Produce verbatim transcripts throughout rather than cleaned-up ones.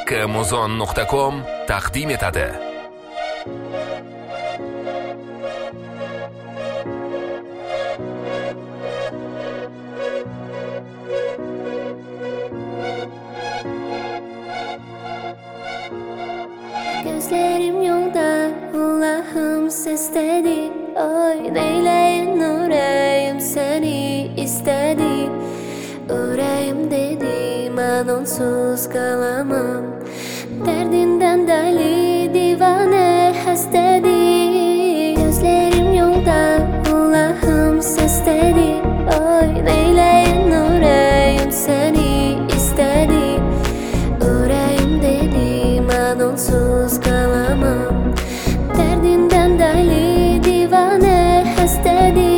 kmuzon nokta com taqdim etadi. Gözlerim yolda, Allah'ım sesleri. Oy neyleyin yüreğim seni istedi. Yüreğim dedim ben onsuz kalamam. Derdinden deli divane hastedi. Gözlerim yolda, Allah'ım sesleri. Oy neyleyin yüreğim seni istedi. Yüreğim dedim ben onsuz kalamam. Derdinden deli divane hastedi.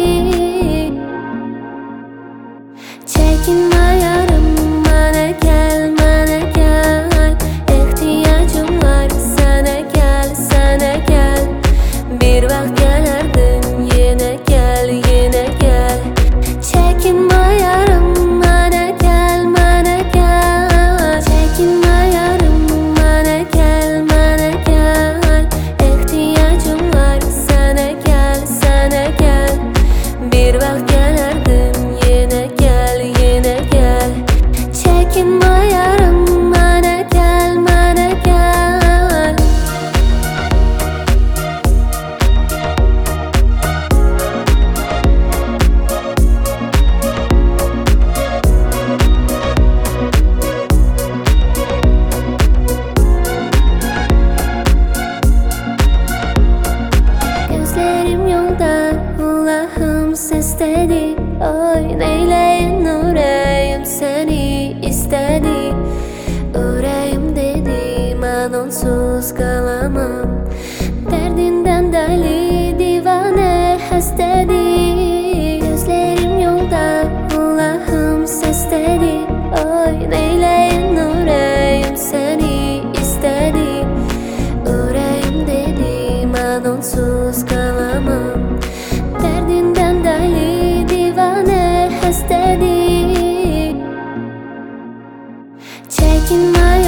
Çekinme yarım, bana gel, bana gel. İhtiyacım var, sana gel, sana gel. Bir vakit gelerdin, yine gel, yine gel. Çekinme yarım, bana gel, bana gel. Çekinme yarım, bana gel, bana gel. İhtiyacım var, sana gel, sana gel. Bir vakit gelerdin, yine gel, yine gel. Çekinme yarım, bana gel, bana gel. Gözlerim yolda, Allah'ım sesleri. Oy neyleyin yüreğim seni istedi. Yüreğim dedim ben onsuz kalamam. Derdinden deli divane hastedi. Gözlerim yolda, Allah'ım sesleri. Oy neyleyin yüreğim seni istedi. Yüreğim dedim ben onsuz kalamam. Derdinden deli divane hastedi. Çekinme